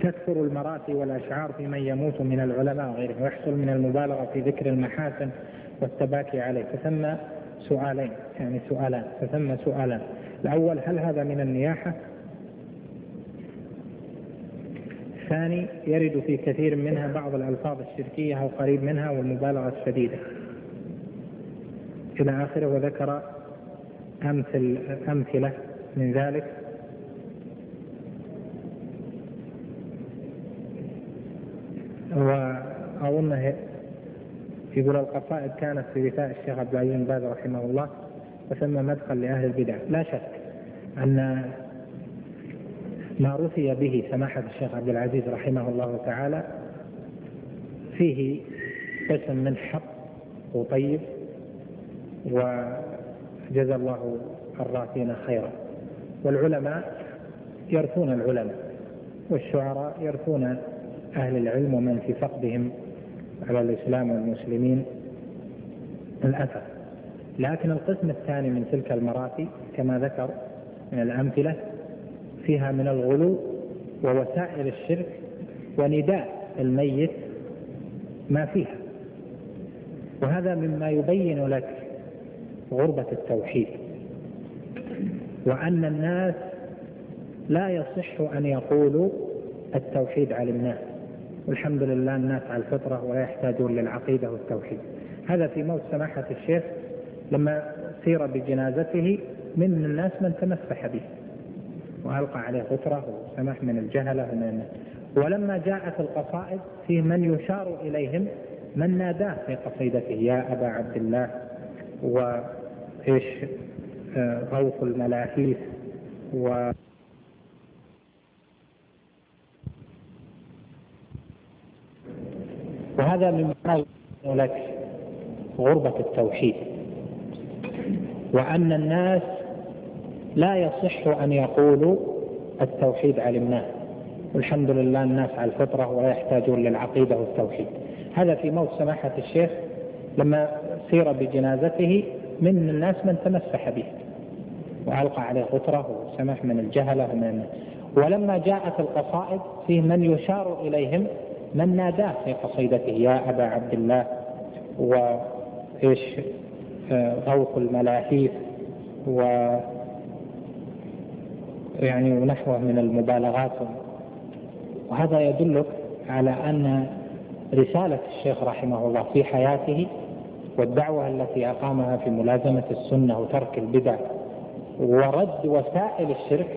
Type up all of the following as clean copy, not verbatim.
تكثر المراتي والأشعار في من يموت من العلماء وغيرهم، ويحصل من المبالغة في ذكر المحاسن والتباكي عليه. فثم سؤالين، يعني سؤالان، فثم سؤالان. الأول: هل هذا من النياحة؟ الثاني: يرد في كثير منها بعض الألفاظ الشركية أو قريب منها والمبالغة الشديدة إلى آخره، وذكر أمثلة من ذلك. وأظنه يقول: القصائد كانت في وفاء الشيخ عبد العزيز بن باز رحمه الله، وثم مدخل لأهل البدع. لا شك أن ما رثي به سماحة الشيخ عبد العزيز رحمه الله تعالى فيه قسم من حق وطيب، وجزى الله الراثين خيرا. والعلماء يرثون العلماء، والشعراء يرثون أهل العلم، ومن في فقدهم على الإسلام والمسلمين الأثر. لكن القسم الثاني من تلك المراثي كما ذكر من الأمثلة فيها من الغلو ووسائل الشرك ونداء الميت ما فيها، وهذا مما يبين لك غربة التوحيد، وأن الناس لا يصح أن يقولوا التوحيد علمناه والحمد لله الناس على الفطرة ولا يحتاجون للعقيدة والتوحيد. هذا في موت سماحة الشيخ لما سير بجنازته من الناس من تمسح به وألقى عليه غترة وسمح من الجهلة ولما جاءت القصائد فيه من يشار إليهم من ناداه في قصيدته: يا أبا عبد الله، وإيش غوث الملاحيث، وهذا مما يبين لك غربة التوحيد، وأن الناس لا يصح أن يقولوا التوحيد علمناه والحمد لله الناس على الفطرة ولا يحتاجون للعقيدة والتوحيد. هذا في موت سماحة الشيخ لما سير بجنازته من الناس من تمسح به وألقى عليه غترة وسمح من الجهلة ولما جاءت القصائد فيه من يشار إليهم من ناداه في قصيدته: يا أبا عبد الله، وإيش غوث الملاحيث، ونحوه من المبالغات. وهذا يدلك على أن رسالة الشيخ رحمه الله في حياته والدعوة التي أقامها في ملازمة السنة وترك البدع ورد وسائل الشرك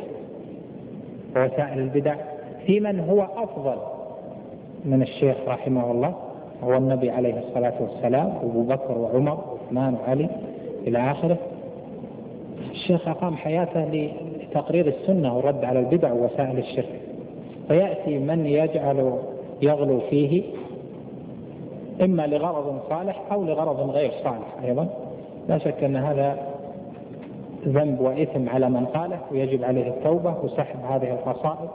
ووسائل البدع في من هو أفضل من الشيخ رحمه الله، هو النبي عليه الصلاة والسلام، أبو بكر وعمر وعثمان وعلي إلى آخره. الشيخ أقام حياته لتقرير السنة والرد على البدع ووسائل الشرك، فيأتي من يغلو فيه إما لغرض صالح أو لغرض غير صالح أيضا. لا شك أن هذا ذنب وإثم على من قاله، ويجب عليه التوبة وسحب هذه القصائد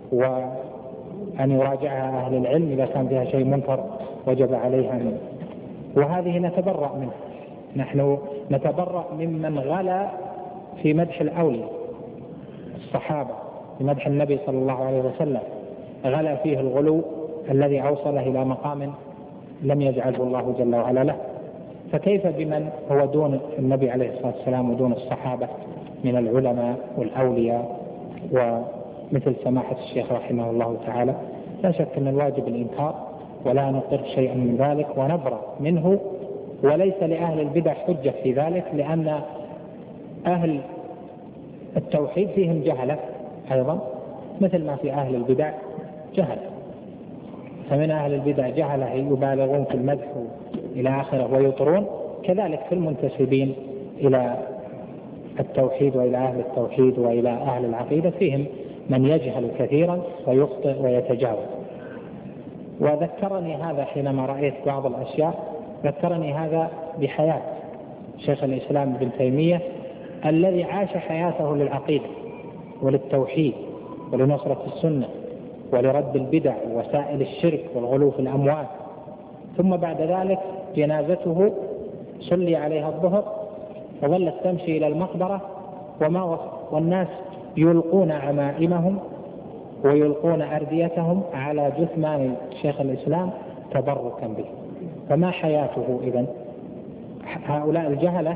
وأن يراجعها أهل العلم إذا كان فيها شيء منكر وجب عليها منه. وهذه نتبرأ منه، نحن نتبرأ ممن غلا في مدح الأولياء الصحابة، في مدح النبي صلى الله عليه وسلم، غلا فيه الغلو الذي أوصله إلى مقام لم يجعله الله جل وعلا له. فكيف بمن هو دون النبي عليه الصلاة والسلام ودون الصحابة من العلماء والأولياء ومثل سماحة الشيخ رحمه الله تعالى؟ لا شك أن الواجب الإنكار ولا نقر شيئا من ذلك ونبرأ منه، وليس لأهل البدع حجة في ذلك، لأن أهل التوحيد فيهم جهلة أيضا مثل ما في أهل البدع جهلة. فمن أهل البدع جهلة يبالغون في المدح إلى آخره ويطرون، كذلك في المنتسبين إلى التوحيد وإلى أهل التوحيد وإلى أهل العقيدة فيهم من يجهل كثيرا ويخطئ ويتجاوز. وذكرني هذا حينما رأيت بعض الأشياء، ذكرني هذا بحياة شيخ الإسلام ابن تيمية الذي عاش حياته للعقيدة وللتوحيد ولنصرة السنة ولرد البدع ووسائل الشرك والغلو في الأموال، ثم بعد ذلك جنازته صلي عليها الظهر وظلت تمشي إلى المقبرة والناس يلقون عمائمهم ويلقون أرديتهم على جثمان شيخ الإسلام تبركا به. فما حياته إذن؟ هؤلاء الجهلة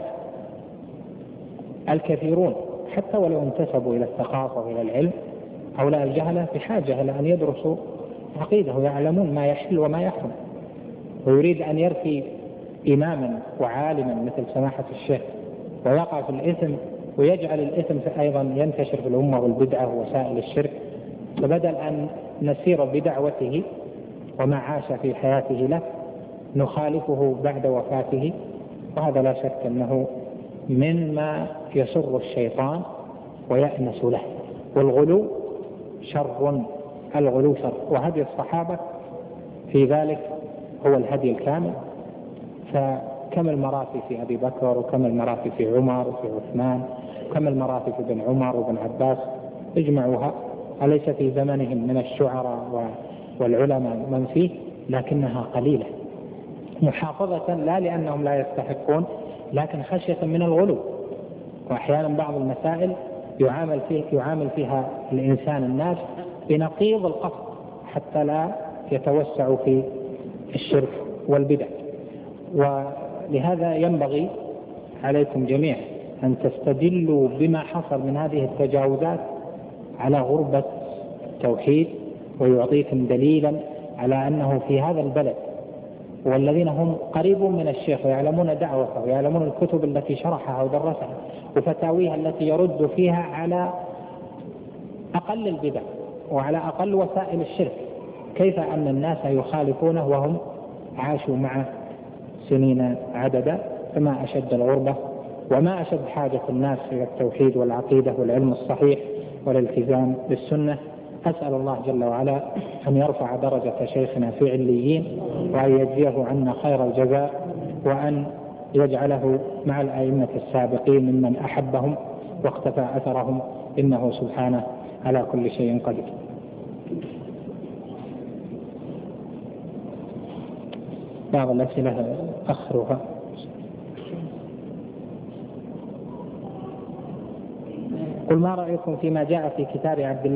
الكثيرون حتى ولو انتسبوا إلى الثقافة وإلى العلم، هؤلاء الجهلة بحاجة إلى أن يدرسوا عقيدة ويعلمون ما يحل وما يحرم. ويريد أن يرثي إماما وعالما مثل سماحة الشيخ ويقع في الإثم ويجعل الإثم أيضا ينتشر في الأمة والبدعة ووسائل الشرك، فبدل أن نسير بدعوته وما عاش في حياته له نخالفه بعد وفاته، وهذا لا شك أنه مما يسر الشيطان ويأنس له. والغلو شر، الغلو شر، وهدي الصحابة في ذلك هو الهدي الكامل. فكم المراتب في أبي بكر، وكم المراتب في عمر وفي عثمان، وكم المراتب في ابن عمر وابن عباس اجمعوها، أليس في زمنهم من الشعراء والعلماء من فيه، لكنها قليلة محافظة، لا لأنهم لا يستحقون لكن خشية من الغلو. وأحيانا بعض المسائل يعامل فيها الإنسان الناس بنقيض القصد حتى لا يتوسع في الشرك والبدع. ولهذا ينبغي عليكم جميعا أن تستدلوا بما حصل من هذه التجاوزات على غربة التوحيد، ويعطيكم دليلا على أنه في هذا البلد والذين هم قريبون من الشيخ ويعلمون دعوته ويعلمون الكتب التي شرحها ودرسها وفتاويها التي يرد فيها على أقل البدع وعلى أقل وسائل الشرك، كيف أن الناس يخالفونه وهم عاشوا معه سنين عددا؟ فما أشد الغربة وما أشد حاجة الناس إلى التوحيد والعقيدة والعلم الصحيح والالتزام بالسنة. أسأل الله جل وعلا أن يرفع درجة شيخنا في عليين، وأن يجزيه عنا خير الجزاء، وأن يجعله مع الأئمة السابقين ممن أحبهم واقتفى أثرهم، إنه سبحانه على كل شيء قدير. بعض الأسئلة أخرها. قل ما رأيكم فيما جاء في كتاب عبد الله